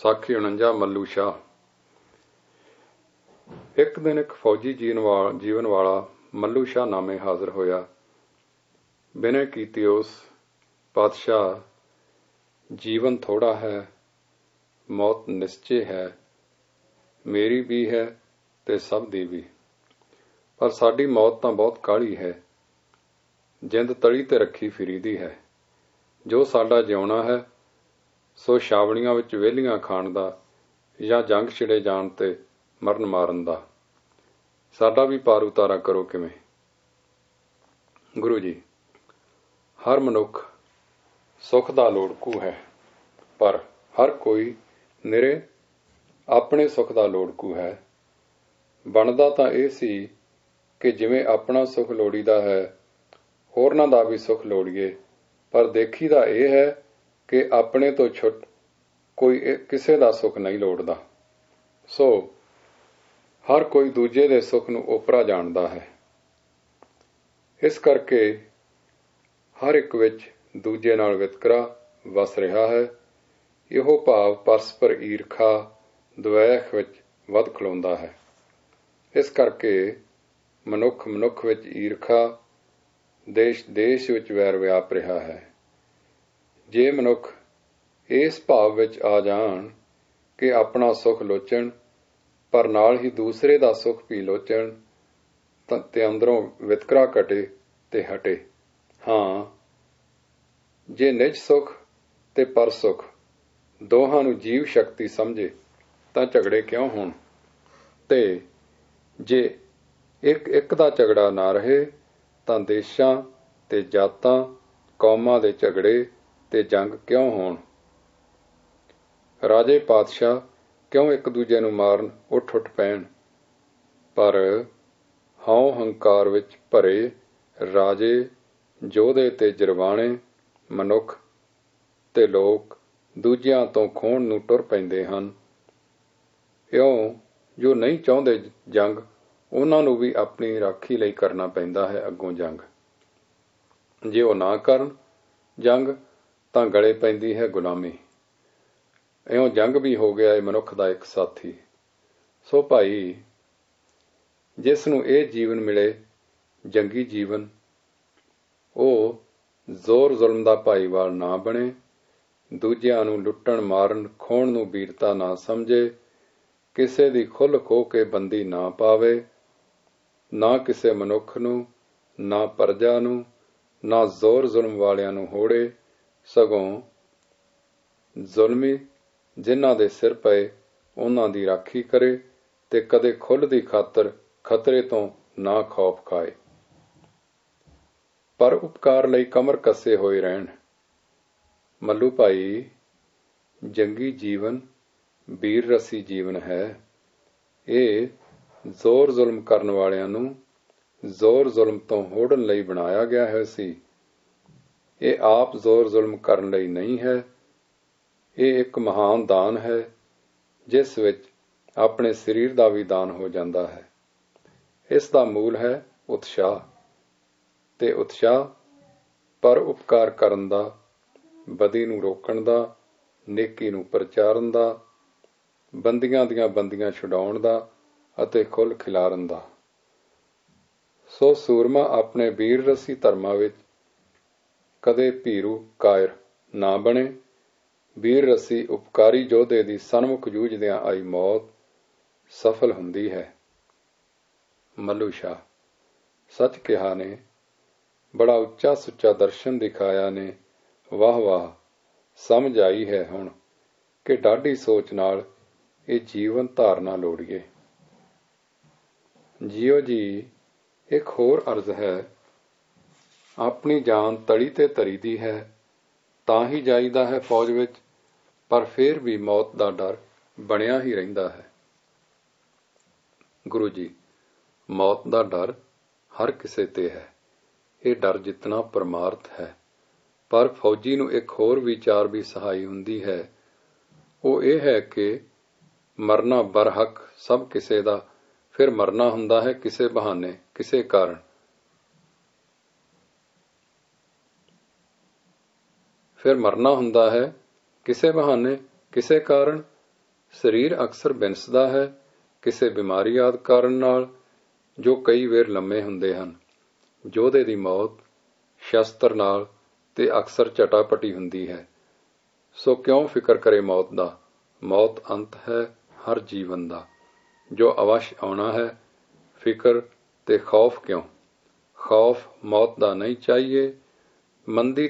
ਸਾਖੀ 49 ਮੱਲੂ ਸ਼ਾਹ। ਇੱਕ ਦਿਨ ਇੱਕ ਫੌਜੀ ਜੀਵਨ ਵਾਲਾ ਮੱਲੂ ਸ਼ਾਹ ਨਾਮੇ ਹਾਜ਼ਰ ਹੋਇਆ। ਬਿਨੈ ਕੀਤੀ ਉਸ ਪਾਤਸ਼ਾਹ, ਜੀਵਨ ਥੋੜਾ ਹੈ, ਮੌਤ ਨਿਸ਼ਚੇ ਹੈ, ਮੇਰੀ ਵੀ ਹੈ ਤੇ ਸਭ ਦੀ ਵੀ। ਪਰ ਸਾਡੀ ਮੌਤ ਤਾਂ ਬਹੁਤ ਕਾਹਲੀ ਹੈ, ਜਿੰਦ ਤਲੀ ਤੇ ਰੱਖੀ ਫਿਰੀਦੀ ਹੈ। ਜੋ ਸਾਡਾ ਜਿਉਣਾ ਹੈ ਸੋ ਛਾਵਣੀਆਂ ਵਿੱਚ ਵਿਹਲੀਆਂ ਖਾਣ ਦਾ ਜਾਂ ਜੰਗ ਛਿੜੇ ਜਾਣ ਤੇ ਮਰਨ ਮਾਰਨ ਦਾ। ਸਾਡਾ ਵੀ ਪਾਰ ਉਤਾਰਾ ਕਰੋ ਕਿਵੇਂ। ਗੁਰੂ ਜੀ, ਹਰ ਮਨੁੱਖ ਸੁੱਖ ਦਾ ਲੋੜਕੂ ਹੈ, ਪਰ ਹਰ ਕੋਈ ਨਿਰੇ ਆਪਣੇ ਸੁੱਖ ਦਾ ਲੋੜਕੂ ਹੈ। ਬਣਦਾ ਤਾਂ ਇਹ ਸੀ ਕਿ ਜਿਵੇਂ ਆਪਣਾ ਸੁੱਖ ਲੋੜੀਦਾ ਹੈ, ਹੋਰਨਾਂ ਦਾ ਵੀ ਸੁੱਖ ਲੋੜੀਏ, ਪਰ ਦੇਖੀਦਾ ਇਹ ਹੈ ਕਿ ਆਪਣੇ ਤੋਂ ਛੁੱਟ ਕੋਈ ਕਿਸੇ ਦਾ ਸੁੱਖ ਨਹੀਂ ਲੋੜਦਾ। ਸੋ ਹਰ ਕੋਈ ਦੂਜੇ ਦੇ ਸੁੱਖ ਨੂੰ ਓਪਰਾ ਜਾਣਦਾ ਹੈ। ਇਸ ਕਰਕੇ ਹਰ ਇੱਕ ਵਿੱਚ ਦੂਜੇ ਨਾਲ ਵਿਤਕਰਾ ਵਸ ਰਿਹਾ ਹੈ। ਇਹੋ ਭਾਵ ਪਰਸਪਰ ਈਰਖਾ ਦੁਵੈਖ ਵਿੱਚ ਵੱਧ ਖਲੋਂਦਾ ਹੈ। ਇਸ ਕਰਕੇ ਮਨੁੱਖ ਮਨੁੱਖ ਵਿੱਚ ਈਰਖਾ, ਦੇਸ਼ ਦੇਸ਼ ਵਿੱਚ ਵੈਰ ਵਿਆਪ ਰਿਹਾ ਹੈ। ਜੇ ਮਨੁੱਖ ਇਸ ਭਾਵ ਵਿੱਚ ਆ ਜਾਣ ਕਿ ਆਪਣਾ ਸੁੱਖ ਲੋਚਣ, ਪਰ ਨਾਲ ਹੀ ਦੂਸਰੇ ਦਾ ਸੁੱਖ ਵੀ ਲੋਚਣ, ਤੇ ਅੰਦਰੋਂ ਵਿਤਕਰਾ ਘਟੇ ਤੇ ਹਟੇ। ਹਾਂ, ਜੇ ਨਿਜ ਸੁੱਖ ਤੇ ਪਰ ਸੁੱਖ ਦੋਹਾਂ ਨੂੰ ਜੀਵ ਸ਼ਕਤੀ ਸਮਝੇ ਤਾਂ ਝਗੜੇ ਕਿਉਂ ਹੋਣ। ਤੇ ਜੇ ਇੱਕ ਇੱਕ ਦਾ ਝਗੜਾ ਨਾ ਰਹੇ ਤਾਂ ਦੇਸ਼ਾਂ ਤੇ ਜਾਤਾਂ ਕੌਮਾਂ ਦੇ ਝਗੜੇ ਤੇ ਜੰਗ ਕਿਉਂ ਹੋਣ। ਰਾਜੇ ਪਾਤਸ਼ਾਹ ਕਿਉਂ ਇੱਕ ਦੂਜੇ ਨੂੰ ਮਾਰਨ ਉੱਠ ਪੈਣ, ਪਰ ਹਉ ਹੰਕਾਰ ਵਿੱਚ ਭਰੇ ਰਾਜੇ, ਯੋਧੇ ਤੇ ਜਰਵਾਣੇ, ਮਨੁੱਖ ਤੇ ਲੋਕ ਦੂਜਿਆਂ ਤੋਂ ਖੋਹਣ ਨੂੰ ਟੁਰ ਪੈਂਦੇ ਹਨ। ਇਉਂ ਜੋ ਨਹੀਂ ਚਾਹੁੰਦੇ ਜੰਗ, ਉਹਨਾਂ ਨੂੰ ਵੀ ਆਪਣੀ ਰਾਖੀ ਲਈ ਕਰਨਾ ਪੈਂਦਾ ਹੈ ਅੱਗੋਂ ਜੰਗ। ਜੇ ਉਹ ਨਾ ਕਰਨ ਜੰਗ ਤਾਂ ਗਲੇ ਪੈਂਦੀ ਹੈ ਗੁਲਾਮੀ। ਇਉਂ ਜੰਗ ਵੀ ਹੋ ਗਿਆ ਹੈ ਮਨੁੱਖ ਦਾ ਇੱਕ ਸਾਥੀ। ਸੋ ਭਾਈ, ਜਿਸ ਨੂੰ ਇਹ ਜੀਵਨ ਮਿਲੇ ਜੰਗੀ ਜੀਵਨ, ਉਹ ਜ਼ੋਰ ਜ਼ੁਲਮ ਦਾ ਭਾਈਵਾਲ ਨਾ ਬਣੇ, ਦੂਜਿਆਂ ਨੂੰ ਲੁੱਟਣ ਮਾਰਨ ਖੋਹਣ ਨੂੰ ਬੀਰਤਾ ਨਾ ਸਮਝੇ, ਕਿਸੇ ਦੀ ਖੁੱਲ੍ਹ ਖੋਹ ਕੇ ਬੰਦੀ ਨਾ ਪਾਵੇ, ਨਾ ਕਿਸੇ ਮਨੁੱਖ ਨੂੰ, ਨਾ ਪਰਜਾ ਨੂੰ, ਨਾ ਜ਼ੋਰ ਜ਼ੁਲਮ ਵਾਲਿਆਂ ਨੂੰ ਹੋੜੇ, ਸਗੋਂ ਜ਼ੁਲਮੀ ਜਿਨ੍ਹਾਂ ਦੇ ਸਿਰ ਪਏ ਉਹਨਾਂ ਦੀ ਰਾਖੀ ਕਰੇ ਤੇ ਕਦੇ ਖੁੱਲ੍ਹ ਦੀ ਖਾਤਰ ਖਤਰੇ ਤੋਂ ਨਾ ਖੌਫ ਖਾਏ। ਪਰ ਉਪਕਾਰ ਲਈ ਕਮਰ ਕੱਸੇ ਹੋਏ ਰਹਿਣ। ਮੱਲੂ ਭਾਈ, ਜੰਗੀ ਜੀਵਨ ਬੀਰ ਰਸੀ ਜੀਵਨ ਹੈ। ਇਹ ਜ਼ੋਰ ਜ਼ੁਲਮ ਕਰਨ ਵਾਲਿਆਂ ਨੂੰ ਜ਼ੋਰ ਜ਼ੁਲਮ ਤੋਂ ਹੋੜਨ ਲਈ ਬਣਾਇਆ ਗਿਆ ਹੈ ਸੀ। ਇਹ ਆਪ ਜ਼ੋਰ ਜ਼ੁਲਮ ਕਰਨ ਲਈ ਨਹੀਂ ਹੈ। ਇਹ ਇੱਕ ਮਹਾਨ ਦਾਨ ਹੈ, ਜਿਸ ਵਿੱਚ ਆਪਣੇ ਸਰੀਰ ਦਾ ਵੀ ਦਾਨ ਹੋ ਜਾਂਦਾ ਹੈ। ਇਸ ਦਾ ਮੂਲ ਹੈ ਉਤਸ਼ਾਹ, ਤੇ ਉਤਸ਼ਾਹ ਪਰ ਉਪਕਾਰ ਕਰਨ ਦਾ, ਬਦੀ ਨੂੰ ਰੋਕਣ ਦਾ, ਨੇਕੀ ਨੂੰ ਪ੍ਰਚਾਰਨ ਦਾ, ਬੰਦੀਆਂ ਦੀਆਂ ਬੰਦੀਆਂ ਛੁਡਾਉਣ ਦਾ ਅਤੇ ਖੁੱਲ੍ਹ ਖਿਲਾਰਨ ਦਾ। ਸੋ ਸੂਰਮਾ ਆਪਣੇ ਬੀਰ ਰਸੀ ਧਰਮਾਂ ਵਿੱਚ ਕਦੇ ਭੀਰੂ ਕਾਇਰ ਨਾ ਬਣੇ। ਬੀਰ ਰਸੀ ਉਪਕਾਰੀ ਯੋਧੇ ਦੀ ਸਨਮੁਖ ਜੂਝਦਿਆਂ ਆਈ ਮੌਤ ਸਫਲ ਹੁੰਦੀ ਹੈ। ਮੱਲੂ ਸ਼ਾਹ। ਸੱਚ ਕਿਹਾ ਨੇ, ਬੜਾ ਉੱਚਾ ਸੁੱਚਾ ਦਰਸ਼ਨ ਦਿਖਾਇਆ ਨੇ। ਵਾਹ ਵਾਹ, ਸਮਝ ਆਈ ਹੈ ਹੁਣ ਕਿ ਡਾਢੀ ਸੋਚ ਨਾਲ ਇਹ ਜੀਵਨ ਧਾਰਨਾ ਲੋੜੀਏ। ਜੀਓ ਜੀ, ਇੱਕ ਹੋਰ ਅਰਜ਼ ਹੈ। ਆਪਣੀ ਜਾਨ ਤਲੀ ਤੇ ਧਰੀ ਦੀ ਹੈ ਤਾਂ ਹੀ ਜਾਈਦਾ ਹੈ ਫੌਜ ਵਿੱਚ, ਪਰ ਫੇਰ ਵੀ ਮੌਤ ਦਾ ਡਰ ਬਣਿਆ ਹੀ ਰਹਿੰਦਾ ਹੈ। ਗੁਰੂ ਜੀ, ਮੌਤ ਦਾ ਡਰ ਹਰ ਕਿਸੇ ਤੇ ਹੈ। ਇਹ ਡਰ ਜਿਤਨਾ ਪਰਮਾਰਥ ਹੈ, ਪਰ ਫੌਜੀ ਨੂੰ ਇੱਕ ਹੋਰ ਵਿਚਾਰ ਵੀ ਸਹਾਈ ਹੁੰਦੀ ਹੈ। ਉਹ ਇਹ ਹੈ ਕਿ ਮਰਨਾ ਬਰਹਕ ਸਭ ਕਿਸੇ ਦਾ, ਫਿਰ ਮਰਨਾ ਹੁੰਦਾ ਹੈ ਕਿਸੇ ਬਹਾਨੇ, ਕਿਸੇ ਕਾਰਨ। ਫਿਰ ਮਰਨਾ ਹੁੰਦਾ ਹੈ ਕਿਸੇ ਬਹਾਨੇ, ਕਿਸੇ ਕਾਰਨ, ਸਰੀਰ ਅਕਸਰ ਬਿਨਸਦਾ ਹੈ ਕਿਸੇ ਬਿਮਾਰੀ ਆਦਿ ਕਾਰਨ ਨਾਲ, ਜੋ ਕਈ ਵੇਰ ਲੰਮੇ ਹੁੰਦੇ ਹਨ। ਯੋਧੇ ਦੀ ਮੌਤ ਸ਼ਸਤਰ ਨਾਲ ਤੇ ਅਕਸਰ ਝਟਾਪਟੀ ਹੁੰਦੀ ਹੈ। ਸੋ ਕਿਉਂ ਫਿਕਰ ਕਰੇ ਮੌਤ ਦਾ? ਮੌਤ ਅੰਤ ਹੈ ਹਰ ਜੀਵਨ ਦਾ, ਜੋ ਅਵਸ਼ ਆਉਣਾ ਹੈ। ਫਿਕਰ ਤੇ ਖੌਫ ਕਿਉਂ? ਖੌਫ ਮੌਤ ਦਾ ਨਹੀਂ ਚਾਹੀਏ। ਮੰਦੀ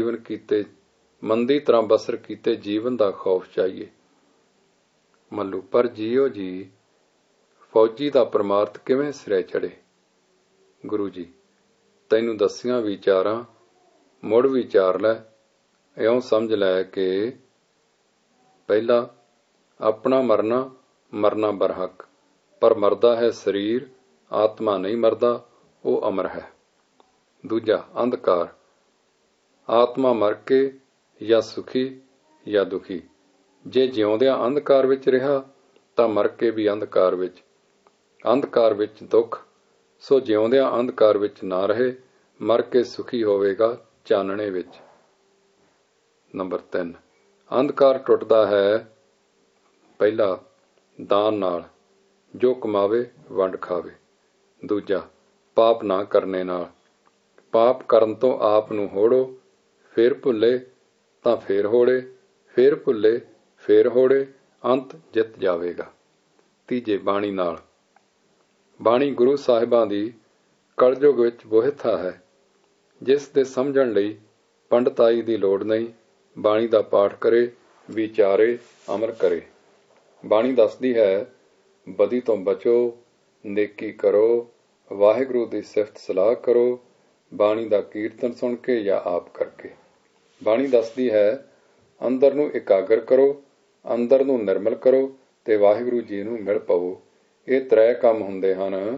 ਤਰ੍ਹਾਂ ਬਸਰ ਕੀਤੇ ਜੀਵਨ ਦਾ ਖੌਫ ਚਾਹੀਏ। ਮੱਲੂ, ਪਰ ਜੀਓ ਜੀ, ਫੌਜੀ ਦਾ ਪਰਮਾਰਥ ਕਿਵੇਂ ਸਿਰੇ ਚੜੇ? ਗੁਰੂ ਜੀ, ਤੈਨੂੰ ਦੱਸੀਆਂ ਵਿਚਾਰਾਂ ਮੁੜ ਵਿਚਾਰ ਲੈ। ਇਉਂ ਸਮਝ ਲੈ ਕਿ ਪਹਿਲਾ ਆਪਣਾ ਮਰਨਾ ਬਰਹਕ, ਪਰ ਮਰਦਾ ਹੈ ਸਰੀਰ, ਆਤਮਾ ਨਹੀਂ ਮਰਦਾ, ਉਹ ਅਮਰ ਹੈ। ਦੂਜਾ ਅੰਧਕਾਰ, ਆਤਮਾ ਮਰ ਕੇ ਜਾਂ ਸੁਖੀ ਜਾਂ ਦੁਖੀ। ਜੇ ਜਿਉਂਦਿਆਂ ਅੰਧਕਾਰ ਵਿੱਚ ਰਿਹਾ ਤਾਂ ਮਰ ਕੇ ਵੀ ਅੰਧਕਾਰ ਵਿੱਚ ਦੁੱਖ। ਸੋ ਜਿਉਂਦਿਆਂ ਅੰਧਕਾਰ ਵਿੱਚ ਨਾ ਰਹੇ, ਮਰ ਕੇ ਸੁਖੀ ਹੋਵੇਗਾ ਚਾਨਣੇ ਵਿੱਚ। ਨੰਬਰ 3, ਅੰਧਕਾਰ ਟੁੱਟਦਾ ਹੈ ਪਹਿਲਾ ਦਾਨ ਨਾਲ, ਜੋ ਕਮਾਵੇ ਵੰਡ ਖਾਵੇ। ਦੂਜਾ ਪਾਪ ਨਾ ਕਰਨੇ ਨਾਲ, ਪਾਪ ਕਰਨ ਤੋਂ ਆਪ ਨੂੰ ਹੋੜੋ, ਫੇਰ ਭੁੱਲੇ ਤਾਂ ਫੇਰ ਹੋੜੇ, ਫੇਰ ਭੁੱਲੇ ਫੇਰ ਹੋੜੇ, ਅੰਤ ਜਿੱਤ ਜਾਵੇਗਾ। ਤੀਜੇ ਬਾਣੀ ਨਾਲ, ਬਾਣੀ ਗੁਰੂ ਸਾਹਿਬਾਂ ਦੀ ਕਲਯੁਗ ਵਿੱਚ ਬੋਹਿਥਾ ਹੈ, ਜਿਸ ਦੇ ਸਮਝਣ ਲਈ ਪੰਡਤਾਈ ਦੀ ਲੋੜ ਨਹੀਂ। ਬਾਣੀ ਦਾ ਪਾਠ ਕਰੇ, ਵਿਚਾਰੇ, ਅਮਲ ਕਰੇ। ਬਾਣੀ ਦੱਸਦੀ ਹੈ, ਬਦੀ ਤੋਂ ਬਚੋ, ਨੇਕੀ ਕਰੋ, ਵਾਹਿਗੁਰੂ ਦੀ ਸਿਫਤ ਸਲਾਹ ਕਰੋ, ਬਾਣੀ ਦਾ ਕੀਰਤਨ ਸੁਣ ਕੇ ਜਾਂ ਆਪ ਕਰਕੇ। ਬਾਣੀ ਦੱਸਦੀ ਹੈ, ਅੰਦਰ ਨੂੰ ਇਕਾਗਰ ਕਰੋ, ਅੰਦਰ ਨੂੰ ਨਿਰਮਲ ਕਰੋ ਤੇ ਵਾਹਿਗੁਰੂ ਜੀ ਨੂੰ ਮਿਲ ਪਵੋ। ਇਹ 3 ਕੰਮ ਹੁੰਦੇ ਹਨ।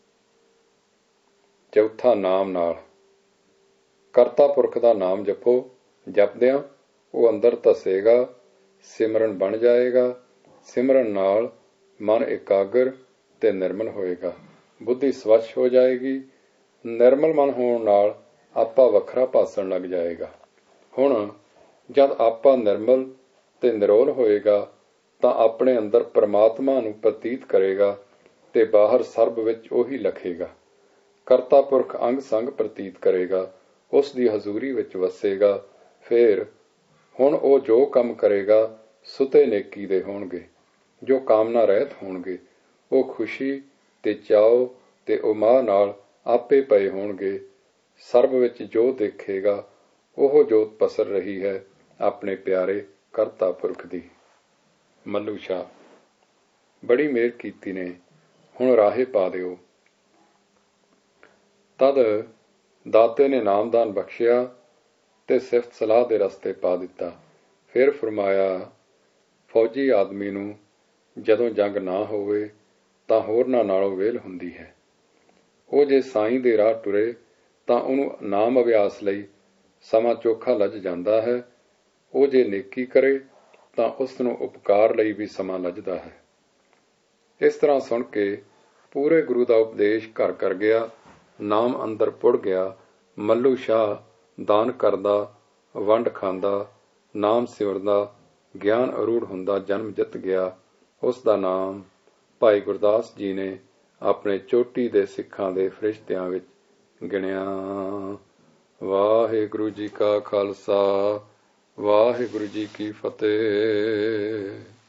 ਚੌਥਾ ਨਾਮ ਨਾਲ, ਕਰਤਾ ਪੁਰਖ ਦਾ ਨਾਮ ਜਪੋ। ਜਪਦਿਆਂ ਉਹ ਅੰਦਰ ਧਸੇਗਾ, ਸਿਮਰਨ ਬਣ ਜਾਏਗਾ। ਸਿਮਰਨ ਨਾਲ ਮਨ ਇਕਾਗਰ ਤੇ ਨਿਰਮਲ ਹੋਏਗਾ, ਬੁੱਧੀ ਸਵੱਛ ਹੋ ਜਾਏਗੀ। ਨਿਰਮਲ ਮਨ ਹੋਣ ਨਾਲ ਆਪਾ ਵੱਖਰਾ ਭਾਸਣ ਲੱਗ ਜਾਏਗਾ। ਹੁਣ ਜਦ ਆਪਾ ਨਿਰਮਲ ਤੇ ਨਿਰੋਲ ਹੋਏਗਾ ਤਾਂ ਆਪਣੇ ਅੰਦਰ ਪਰਮਾਤਮਾ ਨੂੰ ਪ੍ਰਤੀਤ ਕਰੇਗਾ ਤੇ ਬਾਹਰ ਸਰਬ ਵਿੱਚ ਉਹੀ ਲਖੇਗਾ। ਕਰਤਾ ਪੁਰਖ ਅੰਗ ਸੰਗ ਪ੍ਰਤੀਤ ਕਰੇਗਾ, ਉਸ ਦੀ ਹਜ਼ੂਰੀ ਵਿੱਚ ਵਸੇਗਾ। ਫੇਰ ਹੁਣ ਉਹ ਜੋ ਕੰਮ ਕਰੇਗਾ ਸੁਤੇ ਨੇਕੀ ਦੇ ਹੋਣਗੇ, ਜੋ ਕਾਮਨਾ ਰਹਿਤ ਹੋਣਗੇ। ਉਹ ਖੁਸ਼ੀ ਤੇ ਚਾਉ ਤੇ ਉਮਾਹ ਨਾਲ ਆਪੇ ਪਏ ਹੋਣਗੇ। ਸਰਬ ਵਿੱਚ ਜੋ ਦੇਖੇਗਾ ਉਹ ਜੋਤ ਪਸਰ ਰਹੀ ਹੈ ਆਪਣੇ ਪਿਆਰੇ ਕਰਤਾ ਪੁਰਖ ਦੀ। ਮੱਲੂ ਸ਼ਾਹ, ਬੜੀ ਮਿਹਰ ਕੀਤੀ ਨੇ, ਹੁਣ ਰਾਹੇ ਪਾ ਦਿਓ। ਤਦ ਦਾਤੇ ਨੇ ਨਾਮਦਾਨ ਬਖਸ਼ਿਆ ਤੇ ਸਿਫਤ ਸਲਾਹ ਦੇ ਰਸਤੇ ਪਾ ਦਿੱਤਾ। ਫਿਰ ਫਰਮਾਇਆ, ਫੌਜੀ ਆਦਮੀ ਨੂੰ ਜਦੋਂ ਜੰਗ ਨਾ ਹੋਵੇ ਤਾਂ ਹੋਰਨਾਂ ਨਾਲੋਂ ਵਿਹਲ ਹੁੰਦੀ ਹੈ। ਉਹ ਜੇ ਸਾਈਂ ਦੇ ਰਾਹ ਟੁਰੇ ਤਾਂ ਉਹਨੂੰ ਨਾਮ ਅਭਿਆਸ ਲਈ ਸਮਾਂ ਚੋਖਾ ਲੱਜ ਜਾਂਦਾ ਹੈ। ਉਹ ਜੇ ਨੇਕੀ ਕਰੇ ਤਾਂ ਉਸ ਨੂੰ ਉਪਕਾਰ ਲਈ ਵੀ ਸਮਾਂ ਲੱਜਦਾ ਹੈ। ਇਸ ਤਰ੍ਹਾਂ ਸੁਣ ਕੇ ਪੂਰੇ ਗੁਰੂ ਦਾ ਉਪਦੇਸ਼ ਘਰ ਕਰ ਗਿਆ, ਨਾਮ ਅੰਦਰ ਪੁੜ ਗਿਆ। ਮੱਲੂ ਸ਼ਾਹ ਦਾਨ ਕਰਦਾ, ਵੰਡ ਖਾਂਦਾ, ਨਾਮ ਸਿਮਰਦਾ, ਗਿਆਨ ਅਰੂੜ ਹੁੰਦਾ ਜਨਮ ਜਿੱਤ ਗਿਆ। ਉਸ ਦਾ ਨਾਮ ਭਾਈ ਗੁਰਦਾਸ ਜੀ ਨੇ ਆਪਣੇ ਚੋਟੀ ਦੇ ਸਿੱਖਾਂ ਦੇ ਫਰਿਸ਼ਤਿਆਂ ਵਿੱਚ ਗਿਣਿਆ। ਵਾਹਿਗੁਰੂ ਜੀ ਕਾ ਖਾਲਸਾ, ਵਾਹਿਗੁਰੂ ਜੀ ਕੀ ਫਤਿਹ।